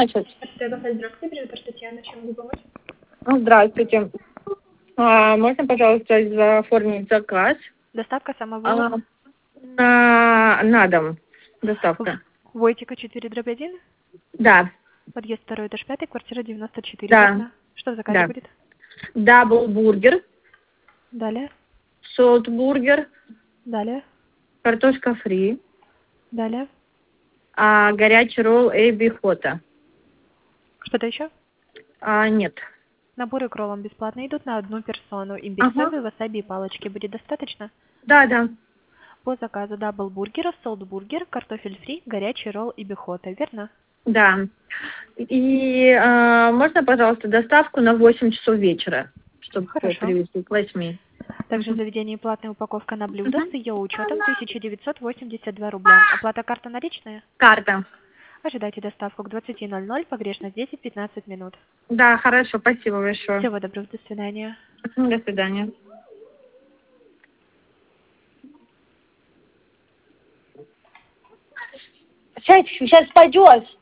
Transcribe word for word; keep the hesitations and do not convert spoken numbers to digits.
Значит, Здравствуйте, привет, Татьяна, чем могу помочь? здравствуйте. А, можно, пожалуйста, оформить заказ Доставка а, самовывоз. на, на дом? Доставка. Войтика четыре дробь один. Да, Подъезд второй этаж пятый, квартира девяносто четыре, да, верно? Что в заказе да. будет? Даблбургер, Далее, солтбургер, далее, картошка фри, далее. а, горячий ролл Эйби Хота. Что-то еще? А, нет. Наборы к роллам бесплатно идут на одну персону. Имбирь, Ага. соевый, васаби и палочки. Будет достаточно? Да, да, По заказу даблбургера, солтбургер, картофель фри, горячий ролл и бихота, верно? да. И а, можно, пожалуйста, доставку на восемь часов вечера, чтобы Хорошо. привезли к восьми. Также в Мгм. заведении платная упаковка на блюдо с Мгм. ее учетом тысяча девятьсот восемьдесят два рубля. Оплата карта наличная? Карта. Ожидайте доставку к двадцати ноль ноль, погрешность десять-пятнадцать минут. Да, хорошо, спасибо большое. Всего доброго, до свидания. До свидания. Сядь, сейчас пойдешь.